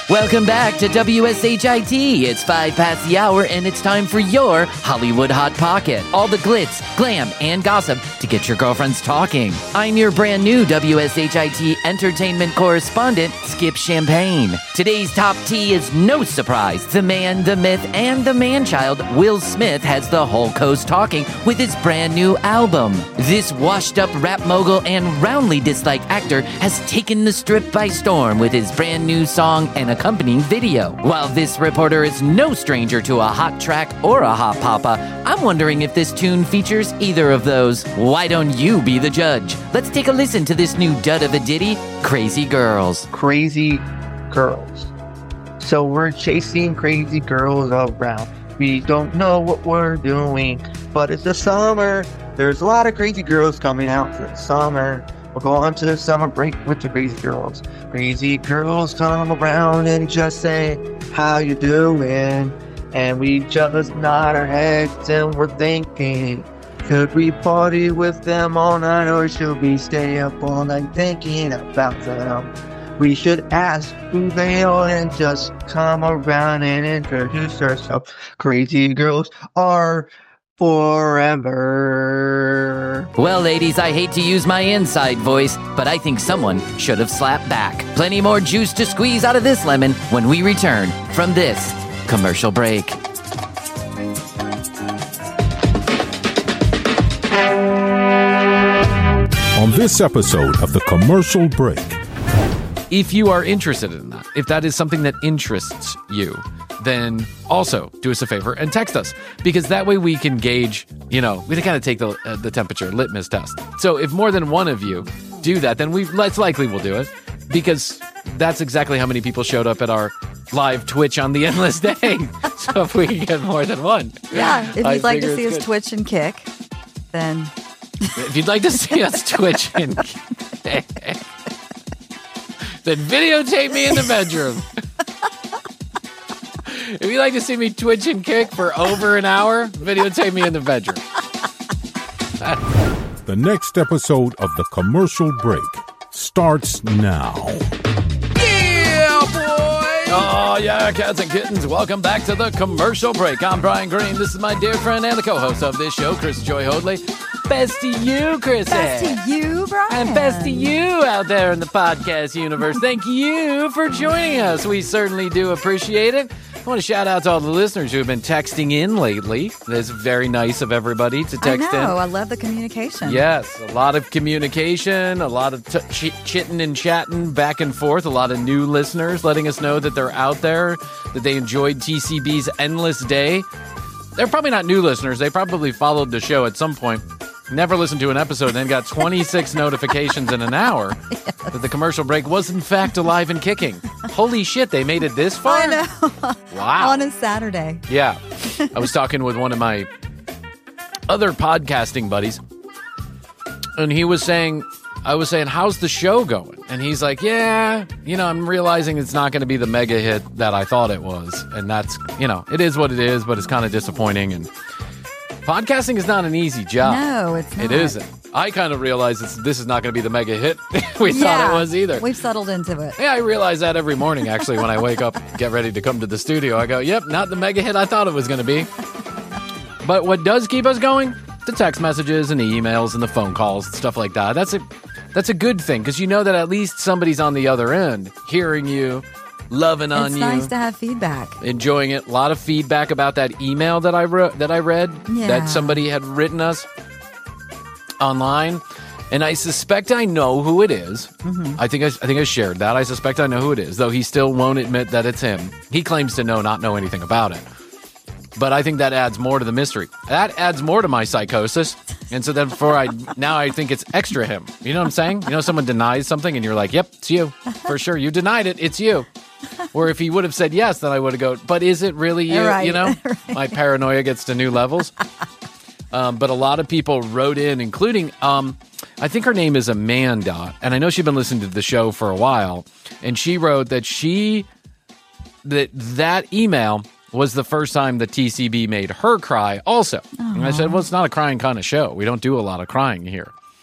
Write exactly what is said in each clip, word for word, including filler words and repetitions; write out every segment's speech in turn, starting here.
Welcome back to W S H I T. It's five past the hour, and it's time for your Hollywood Hot Pocket. All the glitz, glam, and gossip to get your girlfriends talking. I'm your brand new W S H I T entertainment correspondent, Skip Champagne. Today's top tea is no surprise. The man, the myth, and the man-child, Will Smith, has the whole coast talking with his brand new album. This washed-up rap mogul and roundly disliked actor has taken the strip by storm with his brand new song and accompanying video. While this reporter is no stranger to a hot track or a hot papa, I'm wondering if this tune features either of those. Why don't you be the judge? Let's take a listen to this new dud of a ditty, Crazy Girls. Crazy Girls. So we're chasing crazy girls around. We don't know what we're doing, but it's the summer. There's a lot of crazy girls coming out for the summer. We'll go on to the summer break with the crazy girls. Crazy girls come around and just say, how you doing? And we just nod our heads and we're thinking, could we party with them all night, or should we stay up all night thinking about them? We should ask who they are and just come around and introduce ourselves. Crazy girls are forever. Well, ladies, I hate to use my inside voice, but I think someone should have slapped back. Plenty more juice to squeeze out of this lemon when we return from this commercial break. On this episode of The Commercial Break. If you are interested in that, if that is something that interests you, then also do us a favor and text us, because that way we can gauge, you know, we can kind of take the uh, the temperature litmus test. So if more than one of you do that, then we less likely we'll do it, because that's exactly how many people showed up at our live Twitch on the Endless Day. So if we get more than one. Yeah, if you'd I like to see it's us good. twitch and kick, then... If you'd like to see us Twitch and kick, then videotape me in the bedroom. If you'd like to see me twitch and kick for over an hour, videotape me in the bedroom. The next episode of The Commercial Break starts now. Yeah, boy! Oh, yeah, cats and kittens. Welcome back to The Commercial Break. I'm Brian Green. This is my dear friend and the co-host of this show, Chris Joy Hoadley. Best to you, Chris. Best to you, Brian. And best to you out there in the podcast universe. Thank you for joining us. We certainly do appreciate it. I want to shout out to all the listeners who have been texting in lately. It's very nice of everybody to text I know. in. I love the communication. Yes, a lot of communication, a lot of t- ch- chitting and chatting back and forth, a lot of new listeners letting us know that they're out there, that they enjoyed T C B's Endless Day. They're probably not new listeners. They probably followed the show at some point. Never listened to an episode and then got twenty-six notifications in an hour yes. that the commercial break was in fact alive and kicking. Holy shit, they made it this far? I know. Wow. On a Saturday. Yeah. I was talking with one of my other podcasting buddies, and he was saying, I was saying, how's the show going? And he's like, yeah, you know, I'm realizing it's not going to be the mega hit that I thought it was. And that's, you know, it is what it is, but it's kind of disappointing. And podcasting is not an easy job. No, it's not. It isn't. I kind of realized it's, this is not going to be the mega hit we yeah, thought it was either. We've settled into it. Yeah, I realize that every morning, actually, when I wake up, get ready to come to the studio. I go, yep, not the mega hit I thought it was going to be. But what does keep us going? The text messages and the emails and the phone calls and stuff like that. That's a, that's a good thing, because you know that at least somebody's on the other end, hearing you, loving on it's you. It's nice to have feedback. Enjoying it. A lot of feedback about that email that I wrote, that I read, yeah. that somebody had written us online. And I suspect I know who it is. Mm-hmm. I think I, I think I shared that. I suspect I know who it is, though he still won't admit that it's him. He claims to know, not know anything about it. But I think that adds more to the mystery. That adds more to my psychosis. And so therefore, I now I think it's extra him. You know what I'm saying? You know, someone denies something and you're like, yep, it's you. For sure. You denied it. It's you. Or if he would have said yes, then I would have go, but is it really you? Right, you know, right. My paranoia gets to new levels. Um, but a lot of people wrote in, including, um, I think her name is Amanda. And I know she's been listening to the show for a while. And she wrote that she, that that email was the first time the T C B made her cry also. Aww. And I said, well, it's not a crying kind of show. We don't do a lot of crying here.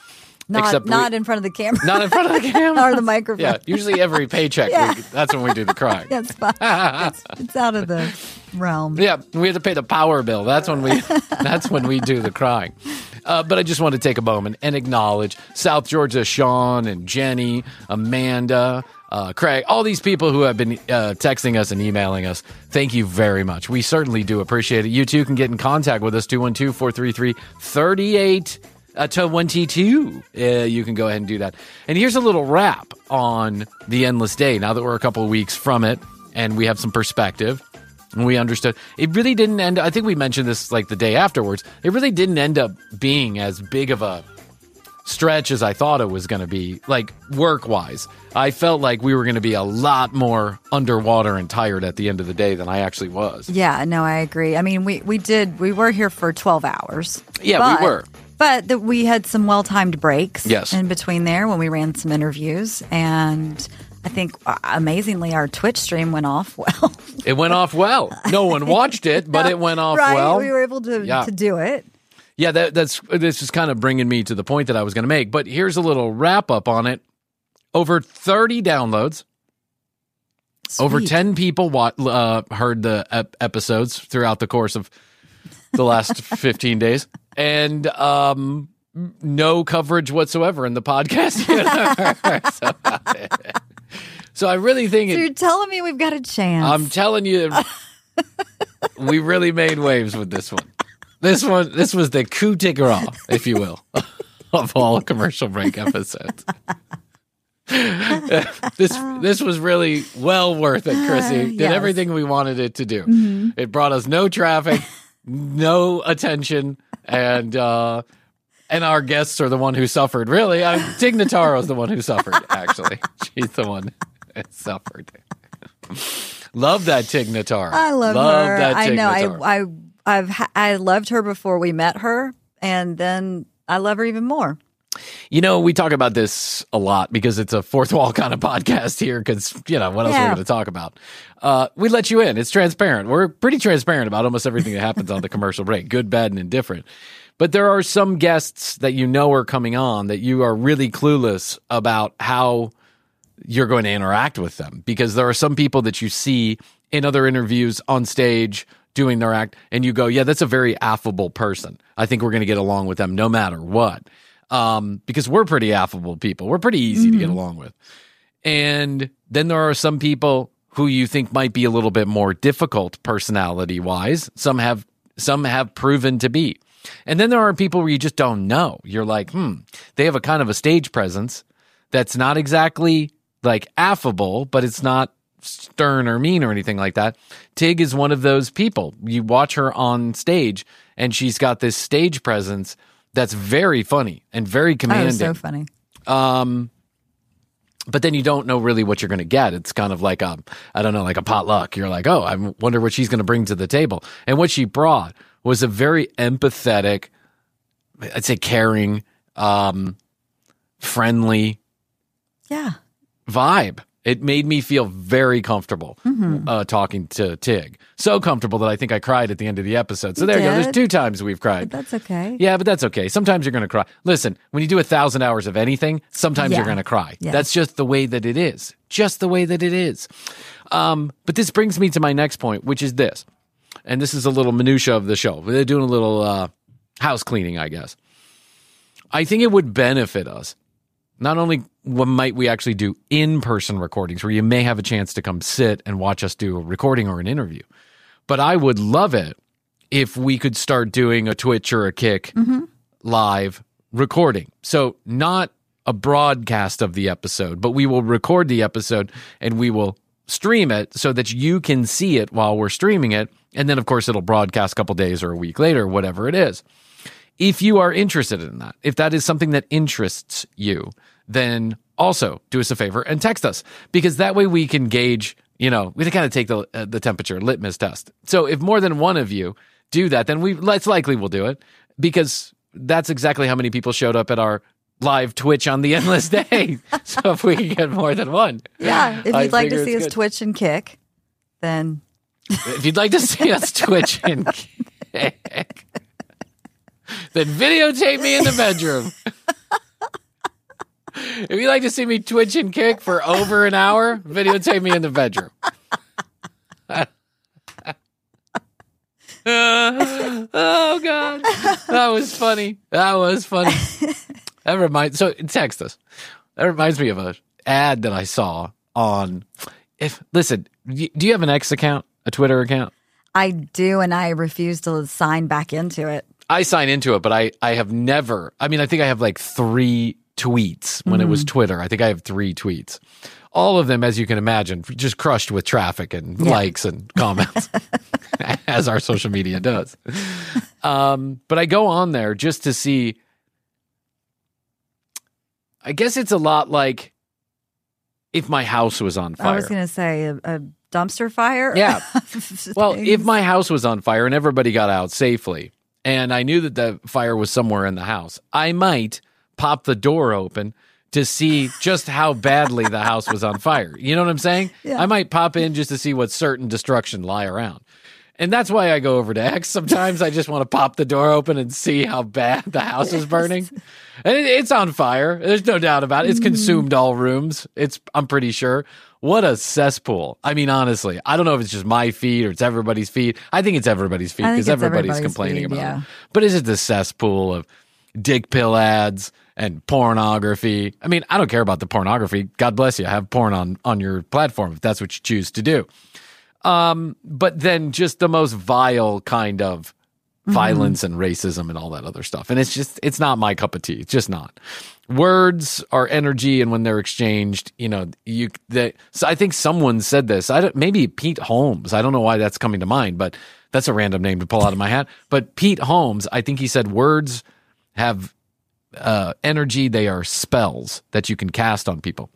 Not, Except we- not in front of the camera. Not in front of the camera. Or the microphone. Yeah, usually every paycheck, Yeah. we, that's when we do the crying. That's fine. it's, it's out of the realm. Yeah, we have to pay the power bill. That's when we that's when we do the crying. Uh, but I just want to take a moment and acknowledge South Georgia Sean and Jenny, Amanda, uh, Craig, all these people who have been uh, texting us and emailing us. Thank you very much. We certainly do appreciate it. You too can get in contact with us, two one two, four three three, three eight twenty-two. Uh, you can go ahead and do that. And here's a little wrap on the Endless Day. Now that we're a couple of weeks from it and we have some perspective. And we understood. It really didn't end. I think we mentioned this like the day afterwards. It really didn't end up being as big of a stretch as I thought it was going to be, like work wise. I felt like we were going to be a lot more underwater and tired at the end of the day than I actually was. Yeah, no, I agree. I mean, we, we did, we were here for twelve hours. Yeah, but, we were. But the, we had some well timed breaks Yes. in between there when we ran some interviews. And I think uh, amazingly, our Twitch stream went off well. It went off well. No one watched it, but it went off right? well. We were able to, Yeah. to do it. Yeah, that, that's this is kind of bringing me to the point that I was going to make. But here's a little wrap up on it. Over thirty downloads. Sweet. Over ten people wa- uh, heard the ep- episodes throughout the course of the last fifteen days. And um, no coverage whatsoever in the podcast. so, so I really think So it, you're telling me we've got a chance. I'm telling you, we really made waves with this one. This one, this was the coup de grace, if you will, of all commercial break episodes. this this was really well worth it, Chrissy. Did Yes. everything we wanted it to do. It brought us no traffic, no attention, and uh, and our guests are the one who suffered. Really, I, Tig Notaro is the one who suffered. Actually, she's the one that suffered. Love that Tig Notaro. I love, love her. That I Tig know. Notaro. I, I, I've, ha- I loved her before we met her, and then I love her even more. You know, we talk about this a lot because it's a fourth wall kind of podcast here because, you know, what else are we Yeah. going to talk about? Uh, we let you in. It's transparent. We're pretty transparent about almost everything that happens on the commercial break, good, bad, and indifferent. But there are some guests that you know are coming on that you are really clueless about how you're going to interact with them because there are some people that you see in other interviews on stage doing their act and you go, yeah, that's a very affable person. I think we're going to get along with them no matter what. Um, because we're pretty affable people. We're pretty easy to get along with. And then there are some people who you think might be a little bit more difficult personality wise. Some have, some have proven to be. And then there are people where you just don't know. You're like, hmm, they have a kind of a stage presence that's not exactly like affable, but it's not stern or mean or anything like that. Tig is one of those people. You watch her on stage and she's got this stage presence that's very funny and very commanding. Oh, so funny. Um, but then you don't know really what you're going to get. It's kind of like a, I don't know, like a potluck. You're like, oh, I wonder what she's going to bring to the table. And what she brought was a very empathetic, I'd say caring, um, friendly Yeah. vibe. It made me feel very comfortable Mm-hmm. uh, talking to Tig. So comfortable that I think I cried at the end of the episode. So there you go. There's did? two times we've cried. But that's okay. Yeah, but that's okay. Sometimes you're going to cry. Listen, when you do a thousand hours of anything, sometimes Yeah. you're going to cry. Yes. That's just the way that it is. Just the way that it is. Um, but this brings me to my next point, which is this. And this is a little minutia of the show. They're doing a little uh, house cleaning, I guess. I think it would benefit us. Not only what might we actually do in-person recordings where you may have a chance to come sit and watch us do a recording or an interview, but I would love it if we could start doing a Twitch or a Kick live recording. So not a broadcast of the episode, but we will record the episode and we will stream it so that you can see it while we're streaming it. And then, of course, it'll broadcast a couple days or a week later, whatever it is. If you are interested in that, if that is something that interests you, then also do us a favor and text us because that way we can gauge, you know, we can kind of take the uh, the temperature litmus test. So if more than one of you do that, then we it's likely we'll do it because that's exactly how many people showed up at our live Twitch on the Endless Day. So if we can get more than one. Yeah. If I you'd like figure to see it's us good. Twitch and Kick, then If you'd like to see us Twitch and Kick, then videotape me in the bedroom. If you'd like to see me twitch and kick for over an hour, videotape me in the bedroom. Uh, oh God, that was funny. That was funny. That reminds. So text us. That reminds me of a ad that I saw on. If listen, do you have an X account, a Twitter account? I do, and I refuse to sign back into it. I sign into it, but I I have never. I mean, I think I have like three tweets when mm. it was Twitter. I think I have three tweets. All of them, as you can imagine, just crushed with traffic and yeah. likes and comments, as our social media does. Um, but I go on there just to see. I guess it's a lot like if my house was on fire. I was going to say a, a dumpster fire. Yeah. Well, if my house was on fire and everybody got out safely, and I knew that the fire was somewhere in the house, I might pop the door open to see just how badly the house was on fire. You know what I'm saying? Yeah. I might pop in just to see what certain destruction lie around. And that's why I go over to X. Sometimes I just want to pop the door open and see how bad the house is burning. And it, it's on fire. There's no doubt about it. It's consumed all rooms. It's, I'm pretty sure. What a cesspool. I mean, honestly, I don't know if it's just my feed or it's everybody's feed. I think it's everybody's feed because everybody's, everybody's complaining feed, about yeah. it. But is it the cesspool of dick pill ads and pornography? I mean, I don't care about the pornography. God bless you. Have porn on, on your platform if that's what you choose to do. Um, but then just the most vile kind of violence mm-hmm. and racism and all that other stuff. And it's just, it's not my cup of tea. It's just not. Words are energy, and when they're exchanged, you know, you, they, so I think someone said this. I don't, maybe Pete Holmes. I don't know why that's coming to mind, but that's a random name to pull out of my hat. But Pete Holmes, I think he said words have uh, energy. They are spells that you can cast on people.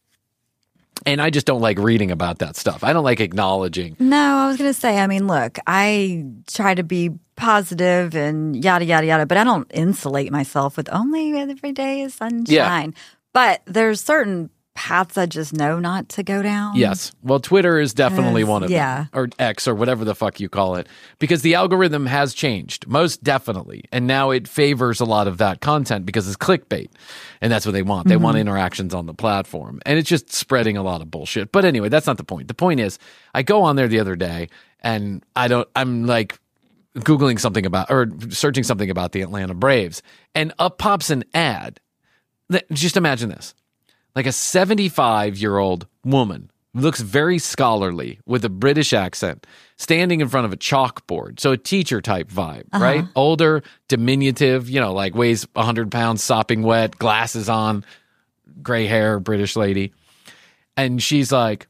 And I just don't like reading about that stuff. I don't like acknowledging. No, I was going to say, I mean, look, I try to be positive and yada, yada, yada, but I don't insulate myself with only every day is sunshine. Yeah. But there's certain paths I just know not to go down. Yes. Well, Twitter is definitely one of yeah. them. Or X or whatever the fuck you call it. Because the algorithm has changed, most definitely. And now it favors a lot of that content because it's clickbait. And that's what they want. They mm-hmm. want interactions on the platform. And it's just spreading a lot of bullshit. But anyway, that's not the point. The point is, I go on there the other day and I don't, I'm like Googling something about, or searching something about the Atlanta Braves. And up pops an ad. Just imagine this. Like a seventy-five-year-old woman, looks very scholarly with a British accent, standing in front of a chalkboard. So a teacher-type vibe, uh-huh. right? Older, diminutive, you know, like weighs one hundred pounds, sopping wet, glasses on, gray hair, British lady. And she's like,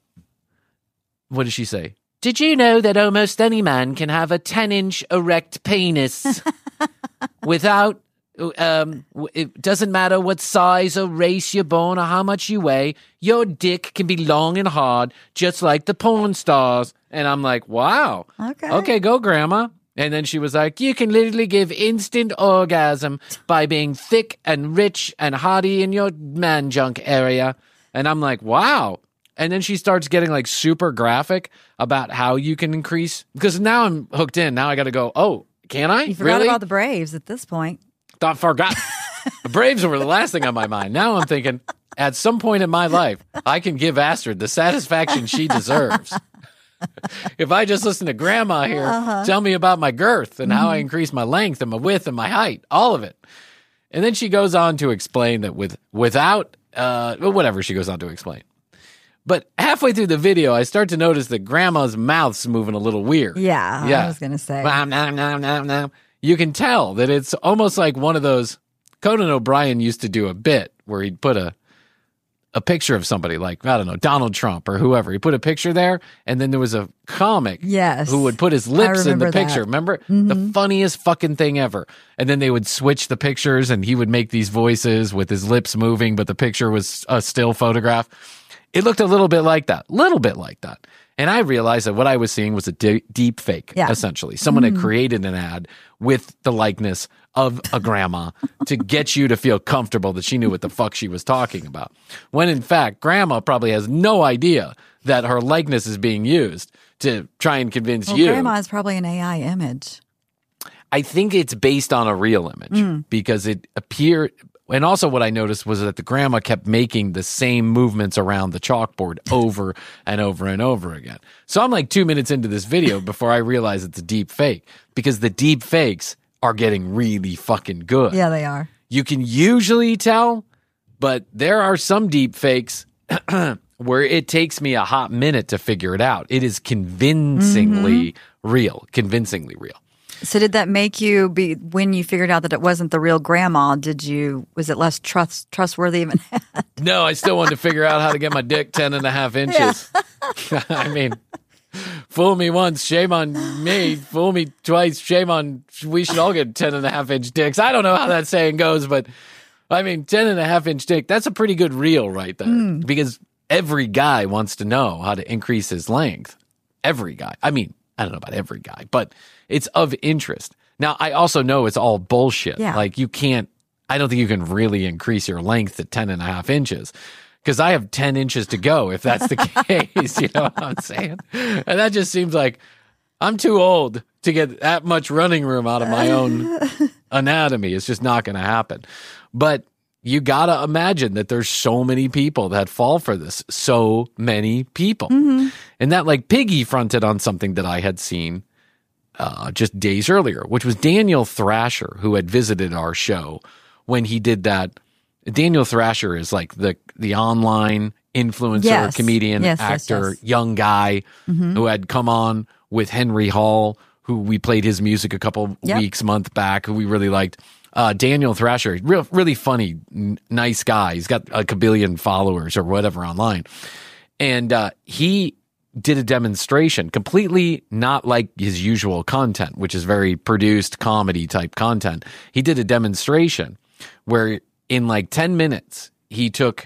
what does she say? Did you know that almost any man can have a ten-inch erect penis without... Um, it doesn't matter what size or race you're born or how much you weigh. Your dick can be long and hard, just like the porn stars. And I'm like, wow. Okay. Okay, go, Grandma. And then she was like, you can literally give instant orgasm by being thick and rich and hottie in your man junk area. And I'm like, wow. And then she starts getting like super graphic about how you can increase. Because now I'm hooked in. Now I got to go, oh, can I? You forgot really? about the Braves at this point. Thought forgot. The Braves were the last thing on my mind. Now I'm thinking, at some point in my life, I can give Astrid the satisfaction she deserves. If I just listen to Grandma here, uh-huh. tell me about my girth and mm-hmm. how I increase my length and my width and my height, all of it. And then she goes on to explain that with without, uh, whatever she goes on to explain. But halfway through the video, I start to notice that Grandma's mouth's moving a little weird. Yeah, yeah. I was going to say. Nom, nom, nom, nom, nom. You can tell that it's almost like one of those. Conan O'Brien used to do a bit where he'd put a a picture of somebody like, I don't know, Donald Trump or whoever. He put a picture there, and then there was a comic yes. who would put his lips in the picture. That. Remember? Mm-hmm. The funniest fucking thing ever. And then they would switch the pictures, and he would make these voices with his lips moving, but the picture was a still photograph. It looked a little bit like that. Little bit like that. And I realized that what I was seeing was a de- deep fake, yeah. essentially. Someone mm. had created an ad with the likeness of a grandma to get you to feel comfortable that she knew what the fuck she was talking about. When in fact, Grandma probably has no idea that her likeness is being used to try and convince well, you. Grandma is probably an A I image. I think it's based on a real image mm. because it appeared... And also what I noticed was that the grandma kept making the same movements around the chalkboard over and over and over again. So I'm like two minutes into this video before I realize it's a deep fake, because the deep fakes are getting really fucking good. Yeah, they are. You can usually tell, but there are some deep fakes where it takes me a hot minute to figure it out. It is convincingly mm-hmm. real, convincingly real. So did that make you be, when you figured out that it wasn't the real grandma, did you, was it less trust, trustworthy even? No, I still wanted to figure out how to get my dick ten and a half inches. Yeah. I mean, fool me once, shame on me. Fool me twice, shame on, we should all get ten and a half inch dicks. I don't know how that saying goes, but I mean, ten and a half inch dick, that's a pretty good reel right there. Mm. Because every guy wants to know how to increase his length. Every guy. I mean, I don't know about every guy, but it's of interest. Now, I also know it's all bullshit. Yeah. Like, you can't, I don't think you can really increase your length to ten and a half inches, because I have ten inches to go if that's the case. You know what I'm saying? And that just seems like I'm too old to get that much running room out of my own anatomy. It's just not going to happen. But you got to imagine that there's so many people that fall for this. So many people. Mm-hmm. And that, like, Piggy fronted on something that I had seen uh, just days earlier, which was Daniel Thrasher, who had visited our show when he did that. Daniel Thrasher is like the, the online influencer, yes. comedian, yes, actor, yes, yes. young guy mm-hmm. who had come on with Henry Hall, who we played his music a couple yep. weeks, month back, who we really liked. Uh, Daniel Thrasher, real, really funny, n- nice guy. He's got like a billion followers or whatever online. And uh, he did a demonstration, completely not like his usual content, which is very produced comedy type content. He did a demonstration where in like ten minutes, he took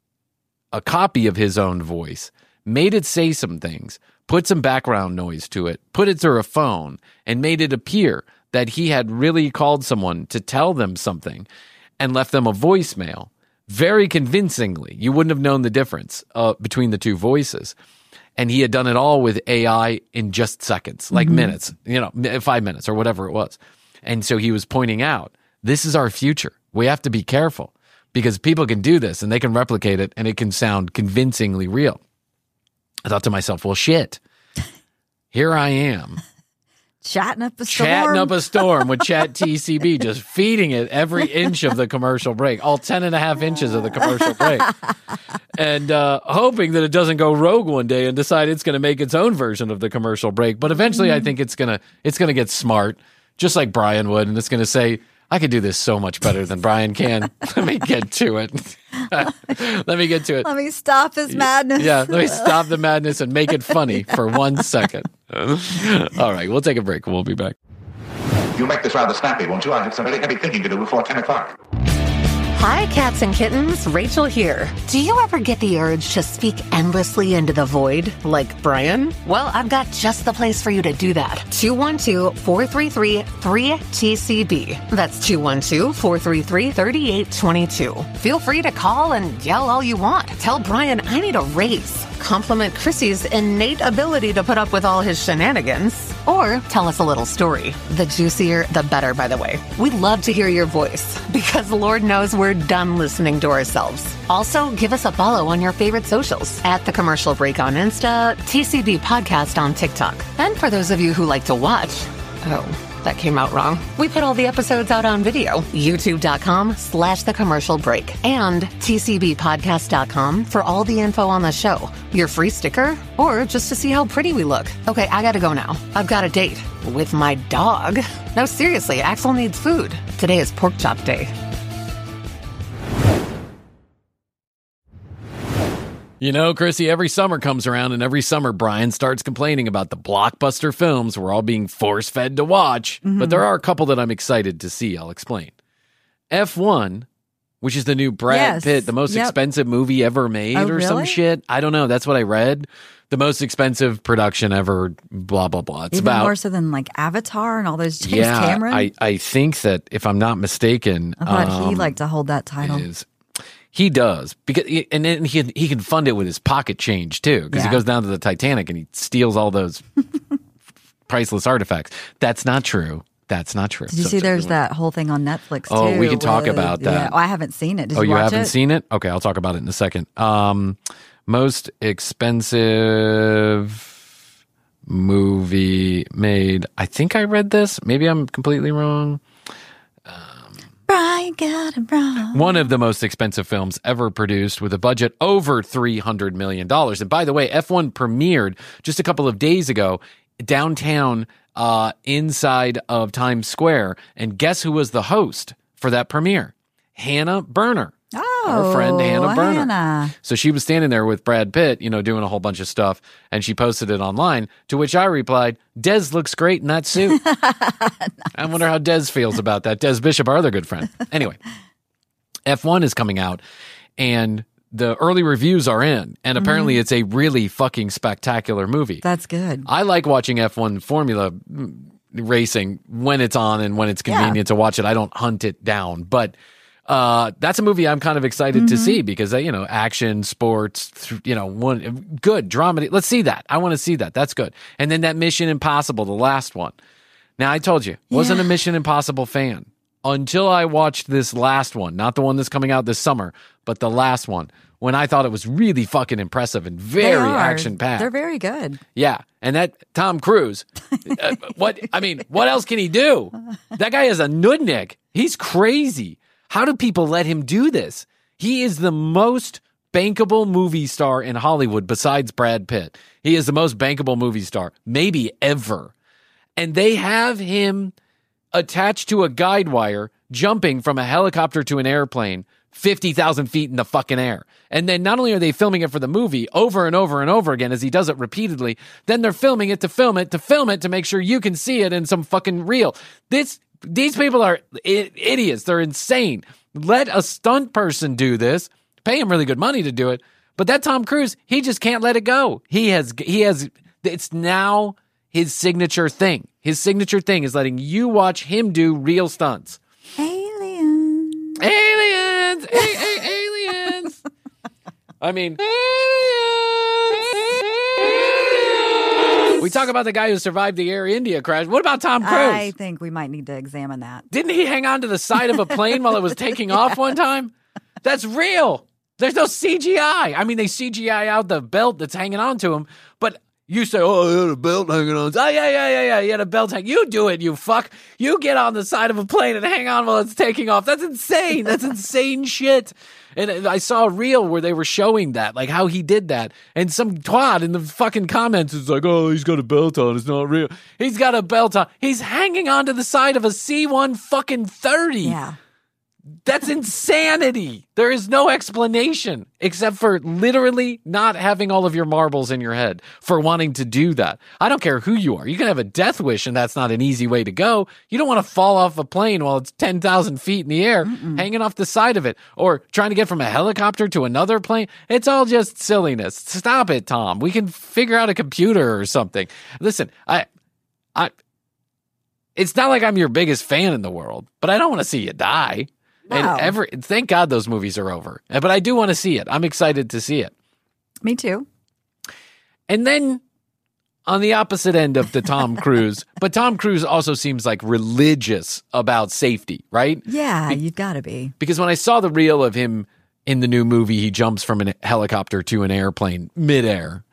a copy of his own voice, made it say some things, put some background noise to it, put it through a phone, and made it appear that he had really called someone to tell them something and left them a voicemail very convincingly. You wouldn't have known the difference uh, between the two voices. And he had done it all with A I in just seconds, like mm-hmm. minutes, you know, five minutes or whatever it was. And so he was pointing out, this is our future. We have to be careful because people can do this and they can replicate it and it can sound convincingly real. I thought to myself, well, shit, here I am. Chatting up a storm. Chatting up a storm with Chat T C B, just feeding it every inch of the commercial break, all ten and a half inches of the commercial break. And uh, hoping that it doesn't go rogue one day and decide it's going to make its own version of the commercial break. But eventually mm. I think it's going to it's gonna get smart, just like Brian would. And it's going to say, I could do this so much better than Brian can. Let me get to it. Let me get to it. Let me stop this madness. Yeah, let me stop the madness and make it funny for one second. All right, we'll take a break. We'll be back. You'll make this rather snappy, won't you? I have some very heavy thinking to do before ten o'clock. Hi, cats and kittens. Rachel here. Do you ever get the urge to speak endlessly into the void, like Brian? Well, I've got just the place for you to do that. two one two, four three three, three T C B. That's two one two, four three three, three eight two two. Feel free to call and yell all you want. Tell Brian I need a raise. Compliment Chrissy's innate ability to put up with all his shenanigans. Or tell us a little story. The juicier, the better, by the way. We'd love to hear your voice, because Lord knows we're done listening to ourselves. Also, give us a follow on your favorite socials. At The Commercial Break on Insta, T C B Podcast on TikTok. And for those of you who like to watch, oh, that came out wrong. We put all the episodes out on video. YouTube.com slash The Commercial Break. And T C B podcast dot com for all the info on the show. Your free sticker, or just to see how pretty we look. Okay, I gotta go now. I've got a date with my dog. No, seriously, Axel needs food. Today is pork chop day. You know, Chrissy, every summer comes around, and every summer Brian starts complaining about the blockbuster films we're all being force-fed to watch. Mm-hmm. But there are a couple that I'm excited to see. I'll explain. F one, which is the new Brad yes. Pitt, the most yep. expensive movie ever made oh, or really? some shit. I don't know. That's what I read. The most expensive production ever, blah, blah, blah. It's Even about, more so than like Avatar and all those James yeah, Cameron? I, I think that, if I'm not mistaken... I thought um, he liked to hold that title. Is, He does, because and then he he can fund it with his pocket change too, because yeah. he goes down to the Titanic and he steals all those priceless artifacts. That's not true. That's not true. Did you So- see so- there's that whole thing on Netflix, too? Oh, we can talk with- about that. Yeah. Oh, I haven't seen it. Did Oh, you you watch haven't it? seen it? Okay, I'll talk about it in a second. Um, most expensive movie made. I think I read this. Maybe I'm completely wrong. Brian got it wrong. One of the most expensive films ever produced with a budget over three hundred million dollars. And by the way, F one premiered just a couple of days ago downtown uh, inside of Times Square. And guess who was the host for that premiere? Hannah Berner. Oh, Our friend Hannah Berner. Hannah. So she was standing there with Brad Pitt, you know, doing a whole bunch of stuff, and she posted it online, to which I replied, Des looks great in that suit. Nice. I wonder how Des feels about that. Des Bishop, our other good friend. Anyway, F one is coming out, and the early reviews are in, and apparently mm-hmm. it's a really fucking spectacular movie. That's good. I like watching F one Formula racing when it's on and when it's convenient yeah. to watch it. I don't hunt it down, but Uh, that's a movie I'm kind of excited mm-hmm. to see because, uh, you know, action, sports, th- you know, one good drama. Let's see that. I want to see that. That's good. And then that Mission Impossible, the last one. Now, I told you, yeah. wasn't a Mission Impossible fan until I watched this last one, not the one that's coming out this summer, but the last one, when I thought it was really fucking impressive and very action packed. They're very good. Yeah. And that Tom Cruise, uh, what, I mean, what else can he do? That guy is a nudnik. He's crazy. How do people let him do this? He is the most bankable movie star in Hollywood besides Brad Pitt. He is the most bankable movie star, maybe ever. And they have him attached to a guide wire, jumping from a helicopter to an airplane, fifty thousand feet in the fucking air. And then not only are they filming it for the movie over and over and over again as he does it repeatedly, then they're filming it to film it to film it to make sure you can see it in some fucking reel. This These people are I- idiots. They're insane. Let a stunt person do this. Pay him really good money to do it. But that Tom Cruise, he just can't let it go. He has, he has, it's now his signature thing. His signature thing is letting you watch him do real stunts. Aliens. Aliens. a- a- aliens. I mean, we talk about the guy who survived the Air India crash. What about Tom Cruise? I think we might need to examine that. Didn't he hang on to the side of a plane while it was taking off one time? That's real. There's no C G I. I mean, they C G I out the belt that's hanging on to him, but you say, oh, he had a belt hanging on. Oh, yeah, yeah, yeah, yeah. He had a belt hanging. You do it, you fuck. You get on the side of a plane and hang on while it's taking off. That's insane. That's insane shit. And I saw a reel where they were showing that, like how he did that. And some twat in the fucking comments is like, oh, he's got a belt on. It's not real. He's got a belt on. He's hanging onto the side of a C one fucking thirty. Yeah. That's insanity. There is no explanation except for literally not having all of your marbles in your head for wanting to do that. I don't care who you are. You can have a death wish, and that's not an easy way to go. You don't want to fall off a plane while it's ten thousand feet in the air, Mm-mm. hanging off the side of it, or trying to get from a helicopter to another plane. It's all just silliness. Stop it, Tom. We can figure out a computer or something. Listen, I, I, it's not like I'm your biggest fan in the world, but I don't want to see you die. No. And ever, thank God those movies are over. But I do want to see it. I'm excited to see it. Me too. And then on the opposite end of the Tom Cruise, but Tom Cruise also seems like religious about safety, right? Yeah, Be- you've got to be. Because when I saw the reel of him in the new movie, he jumps from a helicopter to an airplane midair.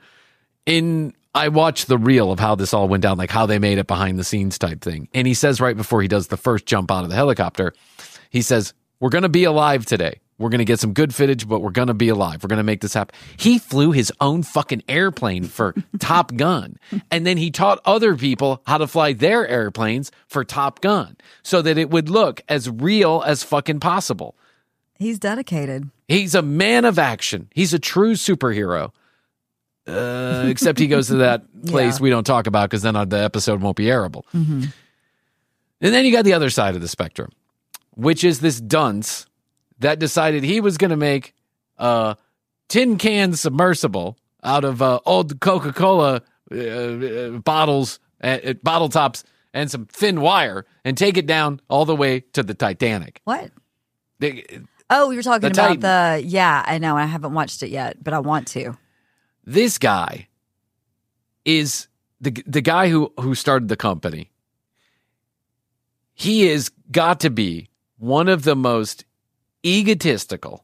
In I watched the reel of how this all went down, like how they made it behind the scenes type thing. And he says right before he does the first jump out of the helicopter, he says, we're going to be alive today. We're going to get some good footage, but we're going to be alive. We're going to make this happen. He flew his own fucking airplane for Top Gun. And then he taught other people how to fly their airplanes for Top Gun so that it would look as real as fucking possible. He's dedicated. He's a man of action. He's a true superhero. Uh, except he goes to that place yeah. we don't talk about because then the episode won't be airable. Mm-hmm. And then you got the other side of the spectrum, which is this dunce that decided he was going to make a tin can submersible out of uh, old Coca-Cola uh, uh, bottles, uh, bottle tops, and some thin wire and take it down all the way to the Titanic. What? They, oh, you're talking the about Titan. the, yeah, I know. I haven't watched it yet, but I want to. This guy is the the guy who, who started the company. he has got to be one of the most egotistical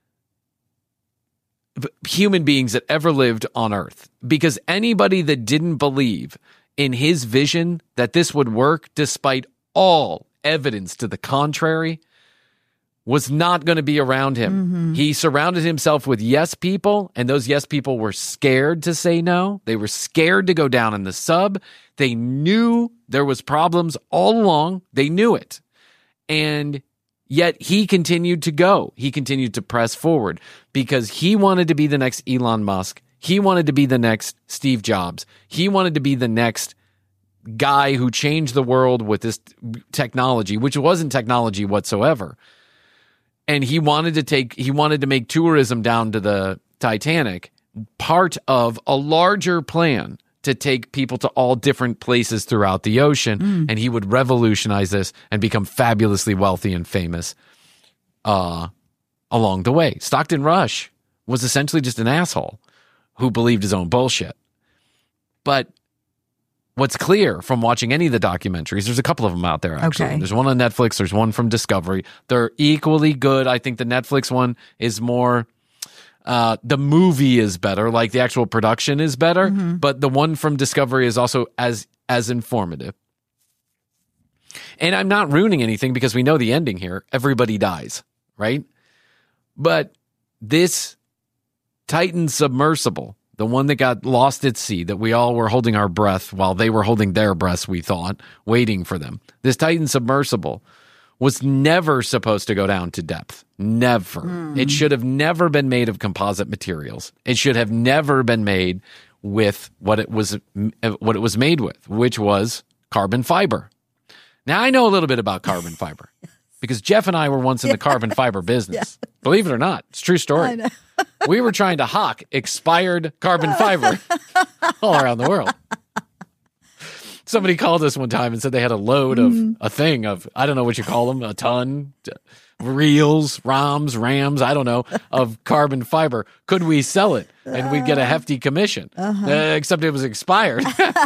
human beings that ever lived on Earth, because anybody that didn't believe in his vision that this would work, despite all evidence to the contrary, was not going to be around him. Mm-hmm. He surrounded himself with yes people, and those yes people were scared to say no. They were scared to go down in the sub. They knew there was problems all along. They knew it. And yet he continued to go. He continued to press forward because he wanted to be the next Elon Musk. He wanted to be the next Steve Jobs. He wanted to be the next guy who changed the world with this technology, which wasn't technology whatsoever. And he wanted to take, he wanted to make tourism down to the Titanic part of a larger plan to take people to all different places throughout the ocean. Mm. And he would revolutionize this and become fabulously wealthy and famous uh, along the way. Stockton Rush was essentially just an asshole who believed his own bullshit. But what's clear from watching any of the documentaries, there's a couple of them out there, actually. Okay. There's one on Netflix. There's one from Discovery. They're equally good. I think the Netflix one is more, uh, the movie is better. Like the actual production is better. Mm-hmm. But the one from Discovery is also as, as informative. And I'm not ruining anything because we know the ending here. Everybody dies, right? But this Titan submersible, the one that got lost at sea, that we all were holding our breath while they were holding their breaths, we thought, waiting for them. This Titan submersible was never supposed to go down to depth. Never. Mm. It should have never been made of composite materials. It should have never been made with what it was, what it was made with, which was carbon fiber. Now, I know a little bit about carbon fiber because Jeff and I were once in yeah. the carbon fiber business. Yeah. Believe it or not, it's a true story. I know. We were trying to hawk expired carbon fiber all around the world. Somebody called us one time and said they had a load of mm. a thing of, I don't know what you call them, a ton, reels, ROMs, RAMs, I don't know, of carbon fiber. Could we sell it? And we'd get a hefty commission, uh-huh. uh, except it was expired.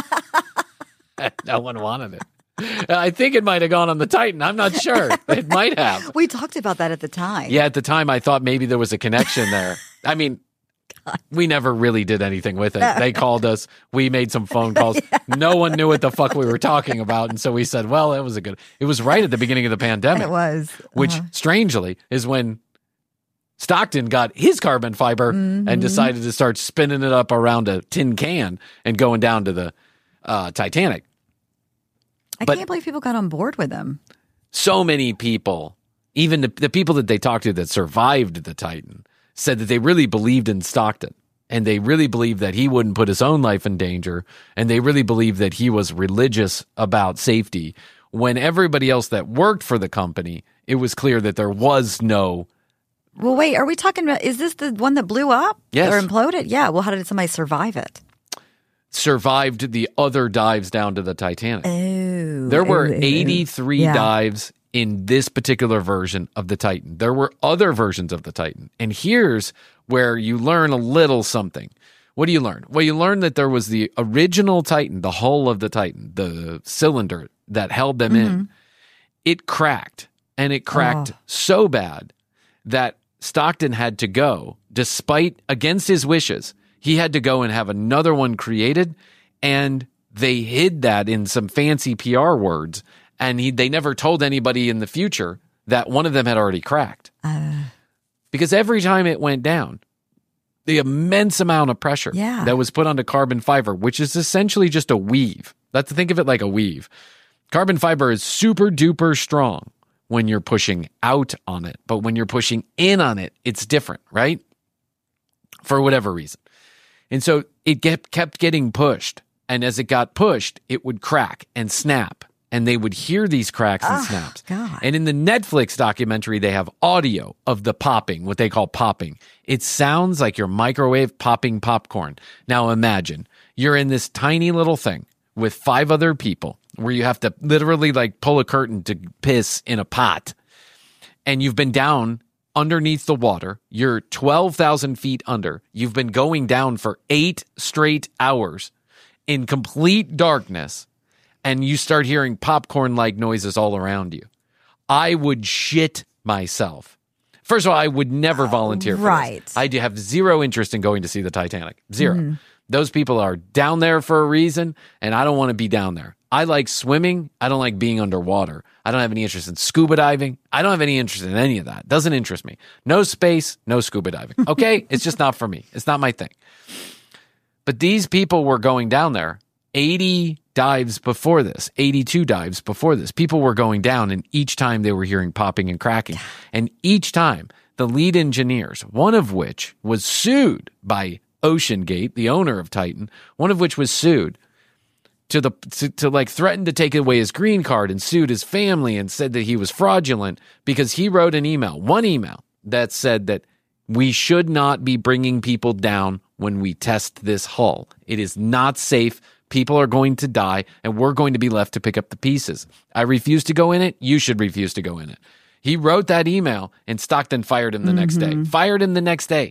No one wanted it. I think it might have gone on the Titan. I'm not sure. It might have. We talked about that at the time. Yeah, at the time, I thought maybe there was a connection there. I mean, God. We never really did anything with it. They called us. We made some phone calls. Yeah. No one knew what the fuck we were talking about. And so we said, well, it was a good, it was right at the beginning of the pandemic. It was. Uh-huh. Which, strangely, is when Stockton got his carbon fiber mm-hmm. and decided to start spinning it up around a tin can and going down to the uh, Titanic. I but can't believe people got on board with him. So many people, even the, the people that they talked to that survived the Titan, said that they really believed in Stockton. And they really believed that he wouldn't put his own life in danger. And they really believed that he was religious about safety. When everybody else that worked for the company, it was clear that there was no... Well, wait, are we talking about... Is this the one that blew up? Yes. Or imploded? Yeah, well, how did somebody survive it? Survived the other dives down to the Titanic. Oh, there were oh, eighty-three yeah. dives in this particular version of the Titan. There were other versions of the Titan. And here's where you learn a little something. What do you learn? Well, you learn that there was the original Titan, the hull of the Titan, the cylinder that held them mm-hmm. in. It cracked, and it cracked oh. so bad that Stockton had to go, despite, against his wishes, he had to go and have another one created, and they hid that in some fancy P R words, and he, they never told anybody in the future that one of them had already cracked. Uh, because every time it went down, the immense amount of pressure yeah. that was put onto carbon fiber, which is essentially just a weave. Let's think of it like a weave. Carbon fiber is super duper strong when you're pushing out on it, but when you're pushing in on it, it's different, right? For whatever reason. And so it get, kept getting pushed. And as it got pushed, it would crack and snap. And they would hear these cracks and oh, snaps. God. And in the Netflix documentary, they have audio of the popping, what they call popping. It sounds like your microwave popping popcorn. Now imagine you're in this tiny little thing with five other people where you have to literally like pull a curtain to piss in a pot. And you've been down underneath the water. You're twelve thousand feet under. You've been going down for eight straight hours in complete darkness. and you start hearing popcorn-like noises all around you, I would shit myself. First of all, I would never volunteer for right. this. I do have zero interest in going to see the Titanic. Zero. Mm. Those people are down there for a reason, and I don't want to be down there. I like swimming. I don't like being underwater. I don't have any interest in scuba diving. I don't have any interest in any of that. Doesn't interest me. No space, no scuba diving. Okay? It's just not for me. It's not my thing. But these people were going down there eighty dives before this, eighty-two dives before this. People were going down, and each time they were hearing popping and cracking. And each time, the lead engineers, one of which was sued by OceanGate, the owner of Titan, one of which was sued to the to, to like threaten to take away his green card and sued his family and said that he was fraudulent because he wrote an email, one email that said that we should not be bringing people down when we test this hull. It is not safe. People are going to die, and we're going to be left to pick up the pieces. I refuse to go in it. You should refuse to go in it. He wrote that email, and Stockton fired him the mm-hmm. next day. Fired him the next day.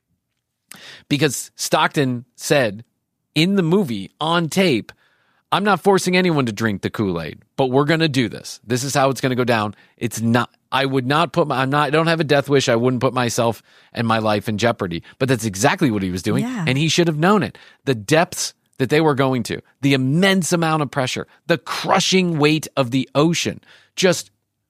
Because Stockton said in the movie, on tape, I'm not forcing anyone to drink the Kool-Aid, but we're going to do this. This is how it's going to go down. It's not, I would not put my, I'm not, I don't have a death wish. I wouldn't put myself and my life in jeopardy, but that's exactly what he was doing. Yeah. And he should have known it. The depths that they were going to, the immense amount of pressure, the crushing weight of the ocean, just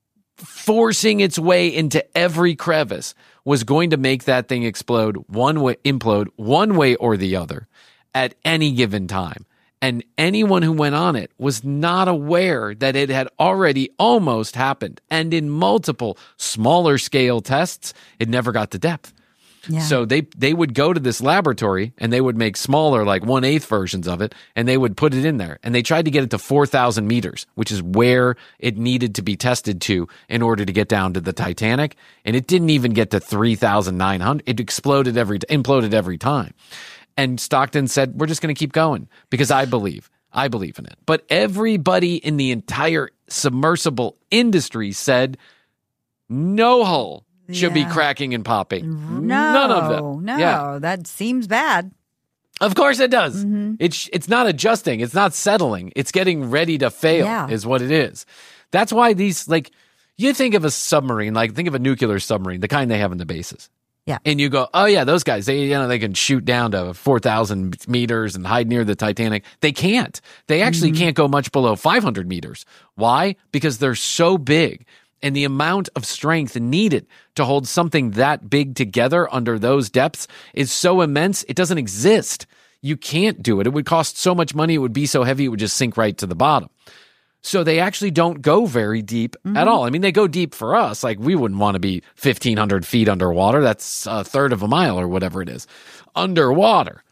forcing its way into every crevice was going to make that thing explode one way, implode one way or the other at any given time. And anyone who went on it was not aware that it had already almost happened. And in multiple smaller scale tests, it never got to depth. Yeah. So they, they would go to this laboratory and they would make smaller, like one-eighth versions of it, and they would put it in there. And they tried to get it to four thousand meters, which is where it needed to be tested to in order to get down to the Titanic. And it didn't even get to three thousand nine hundred. It exploded every, imploded every time. And Stockton said, we're just going to keep going because I believe, I believe in it. But everybody in the entire submersible industry said no hull should yeah. be cracking and popping. No, None of them. No, yeah. that seems bad. Of course it does. Mm-hmm. It's it's not adjusting. It's not settling. It's getting ready to fail yeah. is what it is. That's why these, like, you think of a submarine, like think of a nuclear submarine, the kind they have in the bases. Yeah. And you go, oh yeah, those guys, they, you know, they can shoot down to four thousand meters and hide near the Titanic. They can't. They actually mm-hmm. can't go much below five hundred meters. Why? Because they're so big. And the amount of strength needed to hold something that big together under those depths is so immense, it doesn't exist. You can't do it. It would cost so much money. It would be so heavy, it would just sink right to the bottom. So they actually don't go very deep mm-hmm. at all. I mean, they go deep for us. Like, we wouldn't want to be fifteen hundred feet underwater. That's a third of a mile or whatever it is underwater.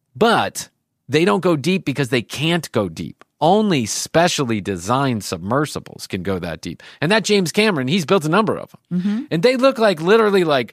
But they don't go deep because they can't go deep. Only specially designed submersibles can go that deep. And that James Cameron, he's built a number of them. Mm-hmm. And they look like literally like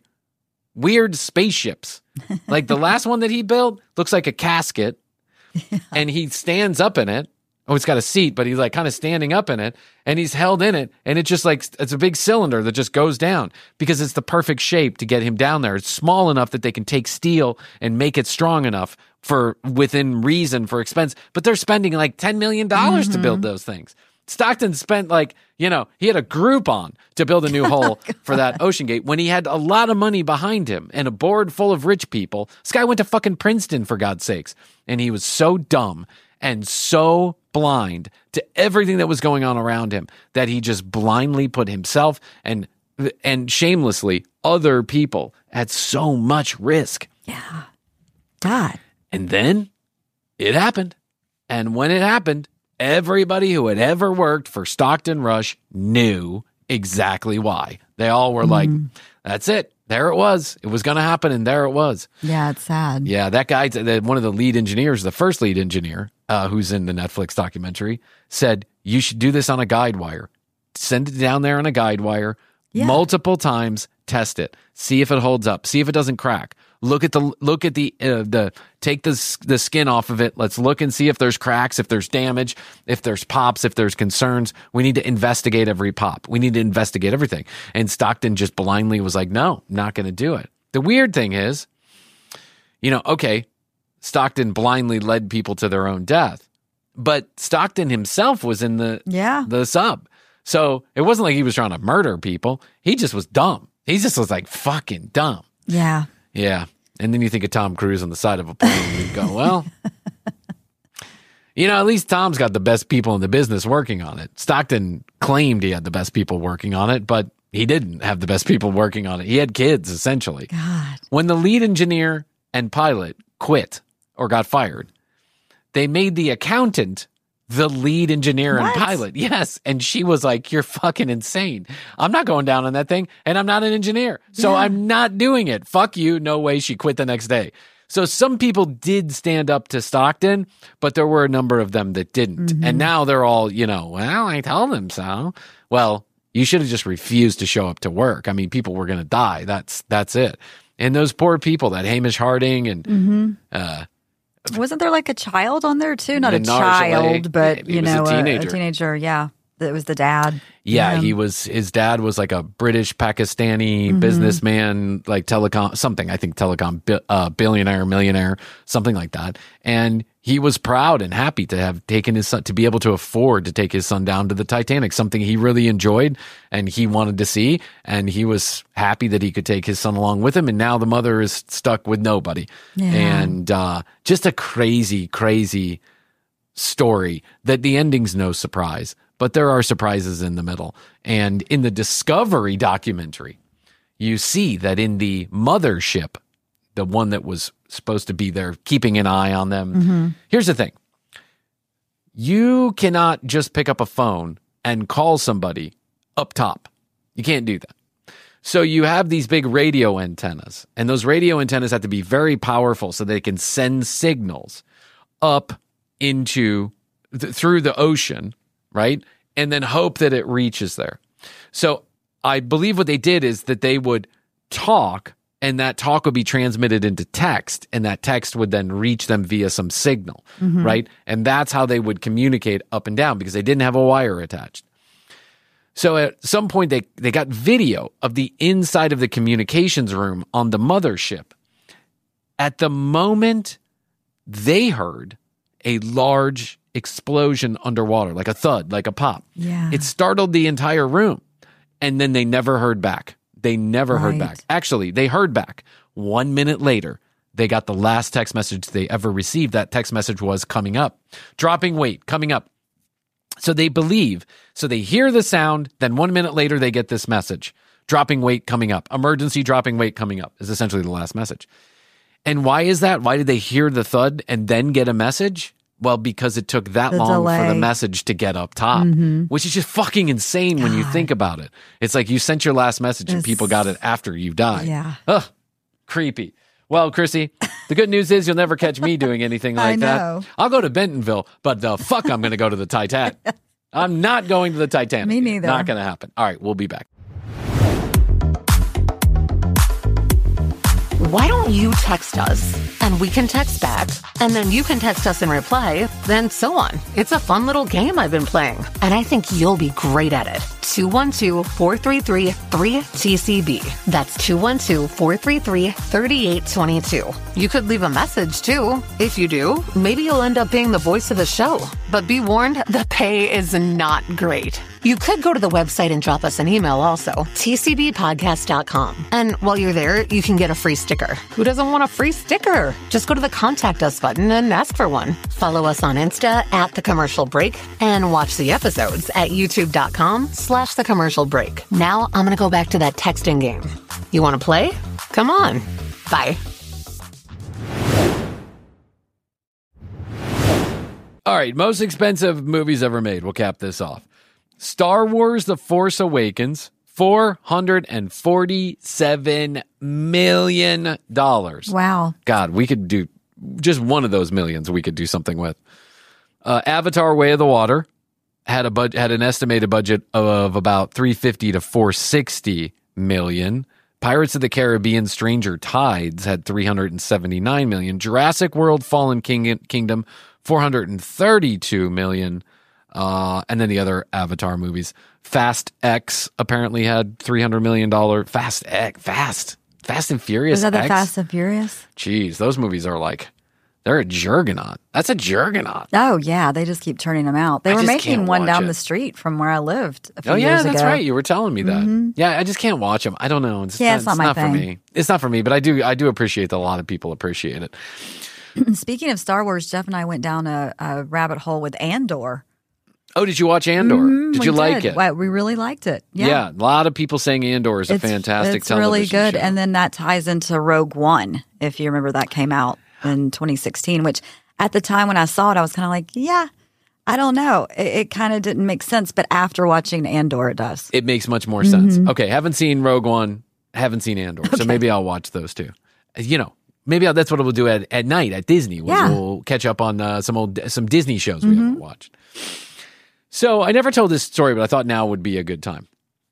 weird spaceships. Like the last one that he built looks like a casket. Yeah. And he stands up in it. Oh, it's got a seat, but he's like kind of standing up in it, and he's held in it, and it just like, it's a big cylinder that just goes down because it's the perfect shape to get him down there. It's small enough that they can take steel and make it strong enough for within reason for expense, but they're spending like ten million dollars mm-hmm. to build those things. Stockton spent like, you know, he had a Groupon to build a new hull oh, for that OceanGate when he had a lot of money behind him and a board full of rich people. This guy went to fucking Princeton, for God's sakes. And he was so dumb and so blind to everything that was going on around him that he just blindly put himself and and shamelessly other people at so much risk. Yeah. God. And then it happened. And when it happened, everybody who had ever worked for Stockton Rush knew exactly why. They all were mm. like, that's it. There it was. It was going to happen, and there it was. Yeah, it's sad. Yeah, that guy, the, one of the lead engineers, the first lead engineer, uh, who's in the Netflix documentary, said, you should do this on a guide wire. Send it down there on a guide wire yeah. multiple times, test it, see if it holds up, see if it doesn't crack. Look at the, look at the, uh, the, take the, the skin off of it. Let's look and see if there's cracks, if there's damage, if there's pops, if there's concerns. We need to investigate every pop. We need to investigate everything. And Stockton just blindly was like, no, not going to do it. The weird thing is, you know, okay, Stockton blindly led people to their own death. but Stockton himself was in the Yeah. the sub. So it wasn't like he was trying to murder people. He just was dumb. He just was like fucking dumb. Yeah. Yeah. And then you think of Tom Cruise on the side of a plane and you go, well, you know, at least Tom's got the best people in the business working on it. Stockton claimed he had the best people working on it, but he didn't have the best people working on it. He had kids, essentially. God. When the lead engineer and pilot quit or got fired, they made the accountant the lead engineer and What? pilot. Yes. And she was like, you're fucking insane. I'm not going down on that thing. And I'm not an engineer. So Yeah. I'm not doing it. Fuck you. No way. She quit the next day. So some people did stand up to Stockton, but there were a number of them that didn't. Mm-hmm. And now they're all, you know, well, I told them so. Well, you should have just refused to show up to work. I mean, people were going to die. That's that's it. And those poor people, that Hamish Harding and Mm-hmm. uh, Wasn't there like a child on there too? Not The a Nargelet. child, but He you was a know, a, a teenager. teenager. Yeah, that was the dad. yeah, Um, he was. His dad was like a British Pakistani Mm-hmm. businessman, like telecom something. I think telecom bi- uh, billionaire, millionaire, something like that. And he was proud and happy to have taken his son, to be able to afford to take his son down to the Titanic, something he really enjoyed and he wanted to see. And he was happy that he could take his son along with him. And now the mother is stuck with nobody. Yeah. And uh, just a crazy, crazy story that the ending's no surprise, but there are surprises in the middle. And in the Discovery documentary, you see that in the mothership, the one that was supposed to be there keeping an eye on them. Here's the thing. You cannot just pick up a phone and call somebody up top. You can't do that. So you have these big radio antennas, and those radio antennas have to be very powerful so they can send signals up into th- through the ocean, right? And then hope that it reaches there. So I believe what they did is that they would talk, and that talk would be transmitted into text, and that text would then reach them via some signal, right? And that's how they would communicate up and down because they didn't have a wire attached. So at some point, they, they got video of the inside of the communications room on the mothership. At the moment they heard a large explosion underwater, like a thud, like a pop. Yeah. It startled the entire room. And then they never heard back. They never heard Right. back. Actually, they heard back. One minute later, they got the last text message they ever received. That text message was coming up, dropping weight, coming up. So they believe, so they hear the sound, then one minute later they get this message, dropping weight coming up, emergency dropping weight coming up is essentially the last message. And why is that? Why did they hear the thud and then get a message? Well, because it took that The long for the delay. message to get up top, which is just fucking insane when you think about it. It's like you sent your last message and It's- people got it after you died. Yeah. Ugh, creepy. Well, Chrissy, the good news is you'll never catch me doing anything I like that. know. I'll go to Bentonville, but the fuck I'm going to go to the Titanic. I'm not going to the Titanic. Me neither. Not going to happen. All right, we'll be back. Why don't you text us and we can text back and then you can text us in reply, then so on. It's a fun little game I've been playing and I think you'll be great at it. two one two, four three three, three T C B. That's two one two, four three three, three eight two two. You could leave a message too. If you do, maybe you'll end up being the voice of the show. But be warned, the pay is not great. You could go to the website and drop us an email also, T C B podcast dot com. And while you're there, you can get a free sticker. Who doesn't want a free sticker? Just go to the Contact Us button and ask for one. Follow us on Insta at The Commercial Break and watch the episodes at youtube.com slash The Commercial Break. Now I'm going to go back to that texting game. You want to play? Come on. Bye. All right, most expensive movies ever made. We'll cap this off. Star Wars The Force Awakens, four hundred forty-seven million dollars. Wow. God, we could do just one of those millions we could do something with. Uh, Avatar Way of the Water had a bud- had an estimated budget of about three hundred fifty to four hundred sixty million. Pirates of the Caribbean Stranger Tides had three hundred seventy-nine million. Jurassic World Fallen King- Kingdom four hundred thirty-two million. Uh, and then the other Avatar movies. Fast X apparently had three hundred million dollars. Fast X, Fast. Fast and Furious Was that the X? Fast and Furious? Jeez, those movies are like, They're a juggernaut. That's a juggernaut. Oh, yeah. They just keep turning them out. They I were just making can't one watch down it. the street from where I lived a few Oh, yeah, years ago. that's right. You were telling me that. Mm-hmm. Yeah, I just can't watch them. I don't know. It's, Yeah, not, it's not my for thing. me. It's not for me, but I do I do appreciate that a lot of people appreciate it. Speaking of Star Wars, Jeff and I went down a, a rabbit hole with Andor. Oh, did you watch Andor? Mm, did we you like did. it? Well, we really liked it. Yeah. Yeah, a lot of people saying Andor is a It's, fantastic it's really television good. show. And then that ties into Rogue One, if you remember that came out in twenty sixteen, which at the time when I saw it, I was kind of like, yeah, I don't know. It, it kind of didn't make sense. But after watching Andor, it does. It makes much more sense. Mm-hmm. Okay, haven't seen Rogue One, haven't seen Andor, so maybe I'll watch those two. You know, maybe I'll, that's what we'll do at, at night at Disney. We'll, Yeah. we'll catch up on uh, some old some Disney shows we haven't watched. So I never told this story, but I thought now would be a good time.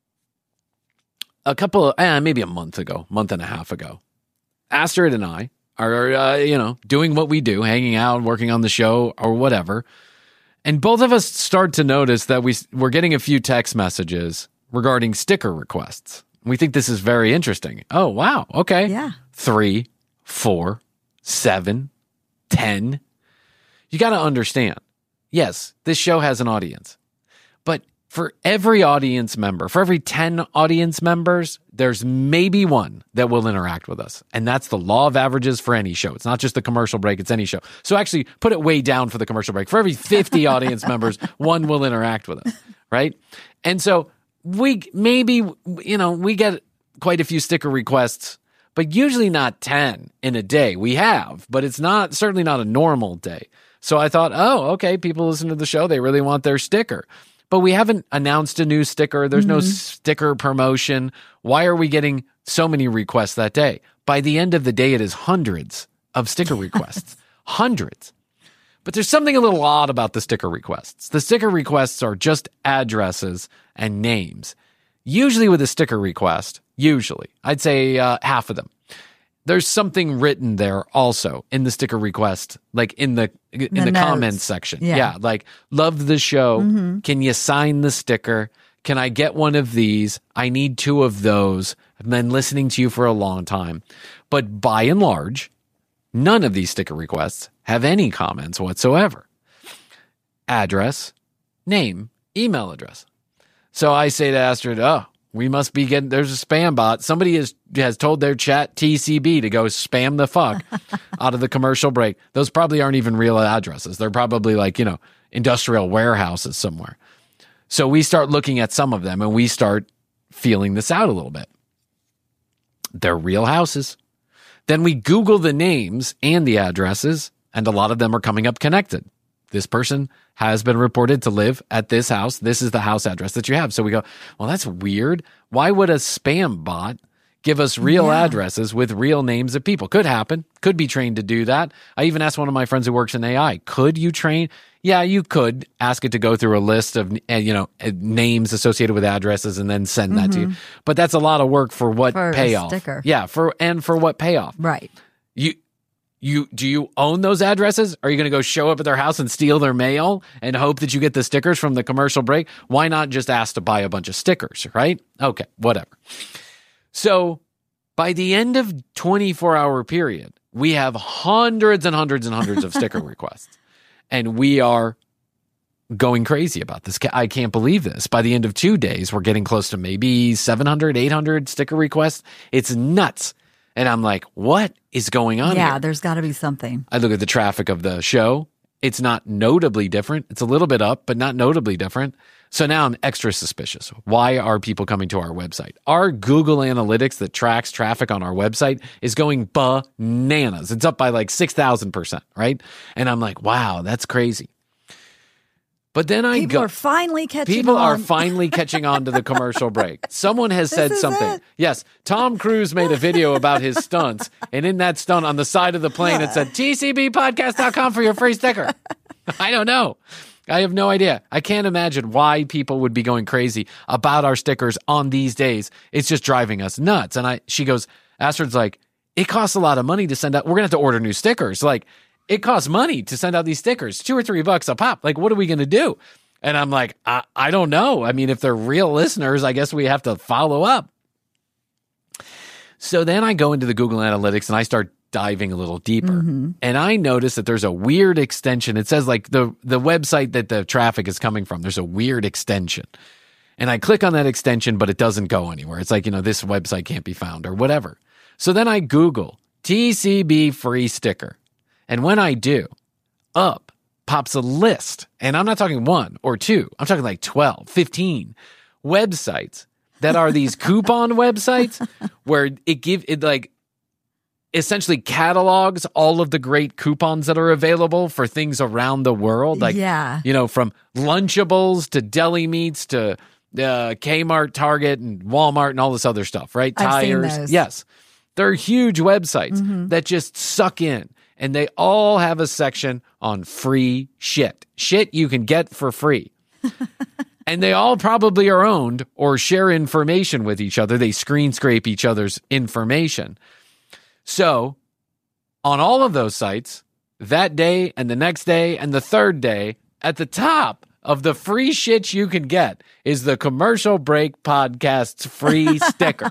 A couple of, eh, maybe a month ago, month and a half ago, Astrid and I are, uh, you know, doing what we do, hanging out, working on the show or whatever. And both of us start to notice that we, we're getting a few text messages regarding sticker requests. We think this is very interesting. Oh, wow. Okay. Yeah. Three, four, seven, ten. You got to understand. Yes, this show has an audience. But for every audience member, for every ten audience members, there's maybe one that will interact with us. And that's the law of averages for any show. It's not just the commercial break, it's any show. So actually put it way down for the commercial break. For every fifty audience members, one will interact with us, right? And so we maybe, you know, we get quite a few sticker requests, but usually not ten in a day. We have, but it's not, certainly not a normal day. So I thought, oh, okay, people listen to the show. They really want their sticker. But we haven't announced a new sticker. There's no sticker promotion. Why are we getting so many requests that day? By the end of the day, it is hundreds of sticker requests. Hundreds. But there's something a little odd about the sticker requests. The sticker requests are just addresses and names. Usually with a sticker request, usually, I'd say uh, half of them, there's something written there also in the sticker request, like in the in the, The notes. comments section. Yeah. Yeah, like, love the show. Can you sign the sticker? Can I get one of these? I need two of those. I've been listening to you for a long time. But by and large, none of these sticker requests have any comments whatsoever. Address, name, email address. So I say to Astrid, oh, we must be getting, there's a spam bot. Somebody has, has told their chat T C B to go spam the fuck out of the commercial break. Those probably aren't even real addresses. They're probably like, you know, industrial warehouses somewhere. So we start looking at some of them and we start feeling this out a little bit. They're real houses. Then we Google the names and the addresses, and a lot of them are coming up connected. This person has been reported to live at this house. This is the house address that you have. So we go, well, that's weird. Why would a spam bot give us real Yeah. addresses with real names of people? Could happen. Could be trained to do that. I even asked one of my friends who works in A I, could you train? Yeah, you could ask it to go through a list of, uh, you know, uh, names associated with addresses and then send that to you. But that's a lot of work for what For a payoff? sticker. Yeah, for and for what payoff? Right. You You do you own those addresses? Are you going to go show up at their house and steal their mail and hope that you get the stickers from the commercial break? Why not just ask to buy a bunch of stickers, right? Okay, whatever. So by the end of twenty-four hour period, we have hundreds and hundreds and hundreds of sticker requests. And we are going crazy about this. I can't believe this. By the end of two days, we're getting close to maybe seven hundred, eight hundred sticker requests. It's nuts. And I'm like, what is going on Yeah, here? there's got to be something. I look at the traffic of the show. It's not notably different. It's a little bit up, but not notably different. So now I'm extra suspicious. Why are people coming to our website? Our Google Analytics that tracks traffic on our website is going bananas. It's up by like six thousand percent, right? And I'm like, wow, that's crazy. But then I People go. are finally catching People on. are finally catching on to the commercial break. Someone has said is something. it. Yes, Tom Cruise made a video about his stunts, and in that stunt on the side of the plane, it said T C B podcast dot com for your free sticker. I don't know. I have no idea. I can't imagine why people would be going crazy about our stickers on these days. It's just driving us nuts. And I, she goes, Astrid's like, it costs a lot of money to send out. We're going to have to order new stickers. Like, it costs money to send out these stickers, two or three bucks a pop. Like, what are we going to do? And I'm like, I, I don't know. I mean, if they're real listeners, I guess we have to follow up. So then I go into the Google Analytics and I start diving a little deeper. Mm-hmm. And I noticed that there's a weird extension. It says like the, the website that the traffic is coming from, there's a weird extension. And I click on that extension, but it doesn't go anywhere. It's like, you know, this website can't be found or whatever. So then I Google T C B free sticker. And when I do, up pops a list. And I'm not talking one or two. I'm talking like twelve, fifteen websites that are these coupon websites where it give it like essentially catalogs all of the great coupons that are available for things around the world. Like, yeah. you know, from Lunchables to deli meats to uh, Kmart, Target, and Walmart and all this other stuff, right? I've Tires. seen those. Yes. They're huge websites mm-hmm. that just suck in. And they all have a section on free shit. Shit you can get for free. And they all probably are owned or share information with each other. They screen scrape each other's information. So on all of those sites, that day and the next day and the third day, at the top of the free shit you can get is the Commercial Break Podcast's free sticker.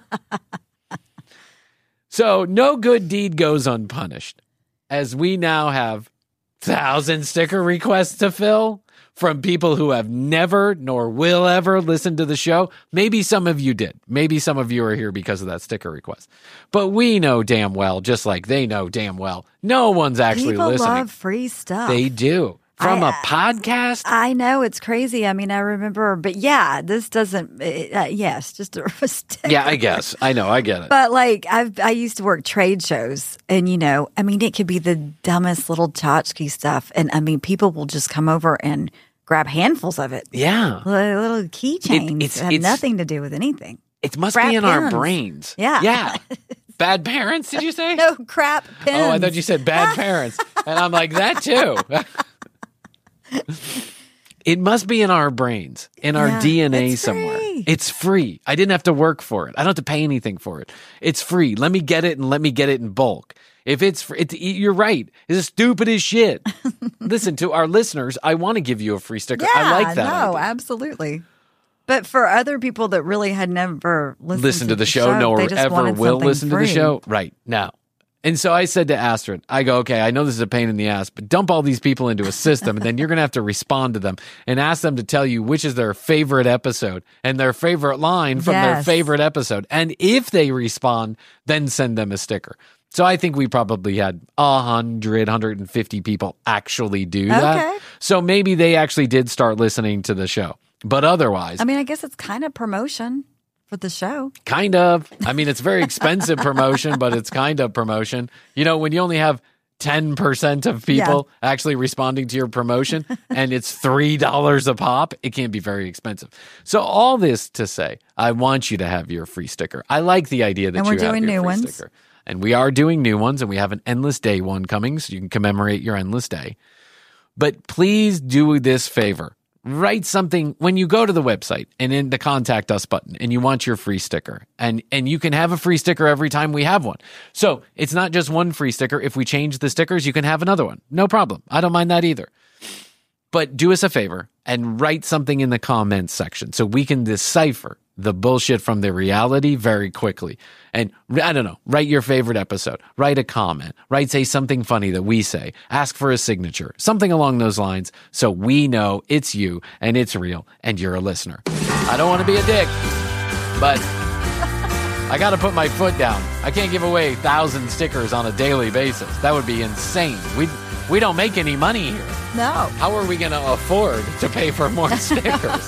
So no good deed goes unpunished, as we now have thousand sticker requests to fill from people who have never nor will ever listen to the show. Maybe some of you did. Maybe some of you are here because of that sticker request. But we know damn well, just like they know damn well, no one's actually People listening. love free stuff. They do. From I, a podcast? I know, it's crazy. I mean, I remember, but yeah, this doesn't, uh, yes, just a sticker. Yeah, I guess. I know, I get it. But like, I've, I used to work trade shows, and you know, I mean, it could be the dumbest little tchotchke stuff. And I mean, people will just come over and grab handfuls of it. Yeah. Little, little keychains It- it's- that have it's- nothing to do with anything. It must Crap be in our pins. brains. Yeah. Yeah. Bad parents, did you say? No crap pins. Oh, I thought you said bad parents. And I'm like, that too. It must be in our brains, in our Yeah, D N A it's somewhere. free. It's free. I didn't have to work for it. I don't have to pay anything for it. It's free. Let me get it and let me get it in bulk. If it's, fr- it, you're right. It's stupid as shit. Listen, to our listeners, I want to give you a free sticker. Yeah, I like that. no, idea. absolutely. But for other people that really had never listened Listen to the show, show no, they or just ever wanted will something listen to free. the show. Right now. And so I said to Astrid, I go, okay, I know this is a pain in the ass, but dump all these people into a system, and then you're going to have to respond to them and ask them to tell you which is their favorite episode and their favorite line from their Yes. favorite episode. And if they respond, then send them a sticker. So I think we probably had one hundred, one hundred fifty people actually do that. Okay. So maybe they actually did start listening to the show. But otherwise, I mean, I guess it's kind of promotion for the show. kind of. I mean, it's very expensive promotion, but it's kind of promotion. You know, when you only have ten percent of people actually responding to your promotion and it's three dollars a pop, it can be very expensive. So all this to say, I want you to have your free sticker. I like the idea that And you we're have doing your new free ones. sticker. And we are doing new ones, and we have an Endless Day one coming, so you can commemorate your Endless Day. But please do this favor. Write something when you go to the website and in the contact us button and you want your free sticker, and, and you can have a free sticker every time we have one. So it's not just one free sticker. If we change the stickers, you can have another one. No problem. I don't mind that either. But do us a favor and write something in the comments section so we can decipher the bullshit from the reality very quickly. And I don't know, write your favorite episode, write a comment, write, say something funny that we say, ask for a signature, something along those lines, so we know it's you and it's real and you're a listener. I don't want to be a dick, but I got to put my foot down. I can't give away a thousand stickers on a daily basis. That would be insane. We we don't make any money here. No. How are we going to afford to pay for more stickers?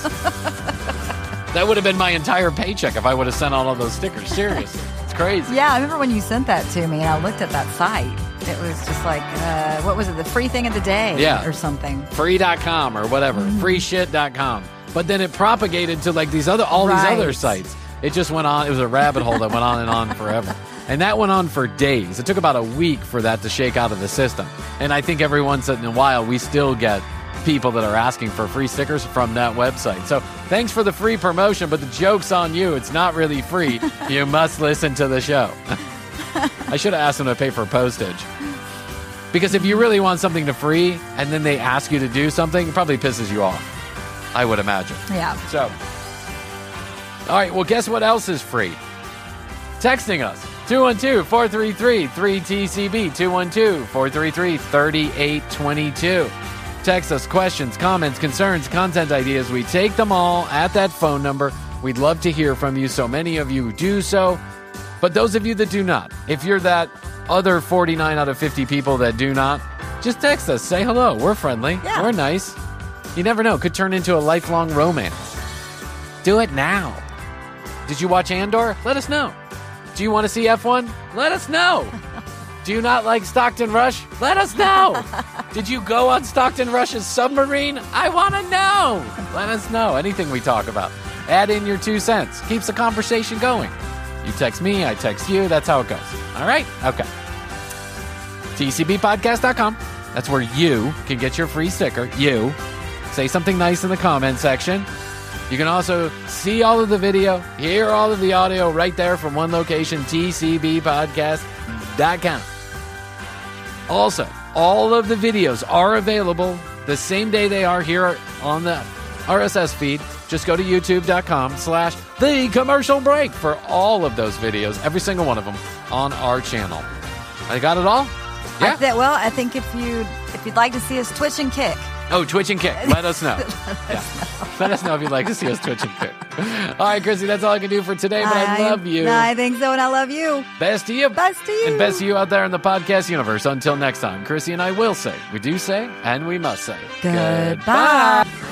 That would have been my entire paycheck if I would have sent out all those stickers. Seriously. It's crazy. Yeah, I remember when you sent that to me and I looked at that site. It was just like, uh, what was it? The free thing of the day Yeah. or something. Free dot com or whatever. Mm-hmm. free shit dot com. But then it propagated to like these other, all Right. these other sites. It just went on. It was a rabbit hole that went on and on forever. And that went on for days. It took about a week for that to shake out of the system. And I think every once in a while, we still get people that are asking for free stickers from that website. So thanks for the free promotion, but the joke's on you. It's not really free. You must listen to the show. I should have asked them to pay for postage. Because if you really want something to free and then they ask you to do something, it probably pisses you off, I would imagine. Yeah. So, all right, well, guess what else is free? Texting us. two one two, four three three, three T C B, two one two, four three three, three eight two two. Text us questions, comments, concerns, content ideas. We take them all at that phone number. We'd love to hear from you. So many of you do so. But those of you that do not, if you're that other forty-nine out of fifty people that do not, just text us. Say hello. We're friendly. Yeah. We're nice. You never know. Could turn into a lifelong romance. Do it now. Did you watch Andor? Let us know. Do you want to see F one? Let us know. Do you not like Stockton Rush? Let us know. Did you go on Stockton Rush's submarine? I want to know. Let us know. Anything we talk about. Add in your two cents. Keeps the conversation going. You text me, I text you. That's how it goes. All right? Okay. T C B podcast dot com. That's where you can get your free sticker. You. Say something nice in the comment section. You can also see all of the video, hear all of the audio right there from one location, T C B podcast dot com. Also, all of the videos are available the same day they are here on the R S S feed. Just go to youtube.com slash the commercial break for all of those videos, every single one of them on our channel. I got it all? Yeah. I th- well, I think if you if you'd like to see us twitch and kick. Oh, twitch and kick. Let us know. Let us yeah. know. Let us know if you'd like to see us twitch and kick. All right, Chrissy, that's all I can do for today, but I, I love you. I think so, and I love you. Best to you. Best to you. And best to you out there in the podcast universe. Until next time, Chrissy and I will say, we do say, and we must say, goodbye. goodbye.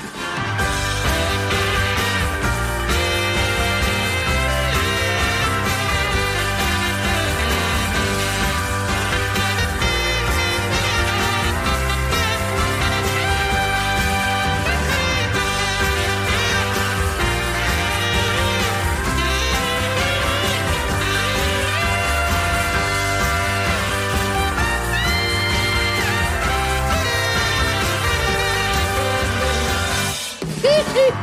Beep, beep.